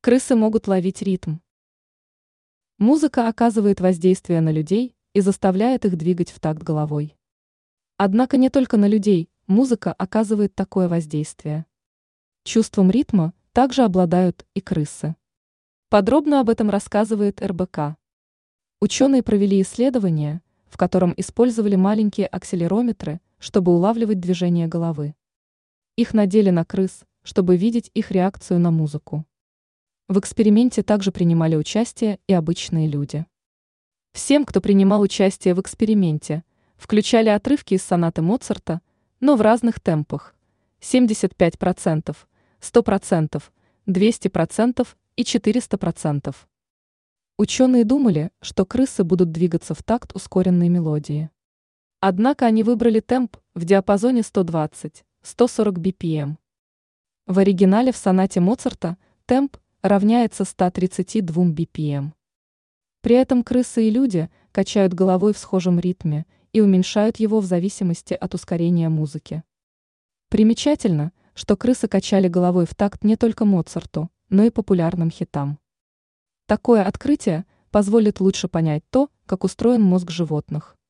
Крысы могут ловить ритм. Музыка оказывает воздействие на людей и заставляет их двигать в такт головой. Однако не только на людей музыка оказывает такое воздействие. Чувством ритма также обладают и крысы. Подробно об этом рассказывает РБК. Ученые провели исследование, в котором использовали маленькие акселерометры, чтобы улавливать движение головы. Их надели на крыс, чтобы видеть их реакцию на музыку. В эксперименте также принимали участие и обычные люди. Всем, кто принимал участие в эксперименте, включали отрывки из сонаты Моцарта, но в разных темпах – 75%, 100%, 200% и 400%. Ученые думали, что крысы будут двигаться в такт ускоренной мелодии. Однако они выбрали темп в диапазоне 120-140 BPM. В оригинале в сонате Моцарта темп равняется 132 BPM. При этом крысы и люди качают головой в схожем ритме и уменьшают его в зависимости от ускорения музыки. Примечательно, что крысы качали головой в такт не только Моцарту, но и популярным хитам. Такое открытие позволит лучше понять то, как устроен мозг животных.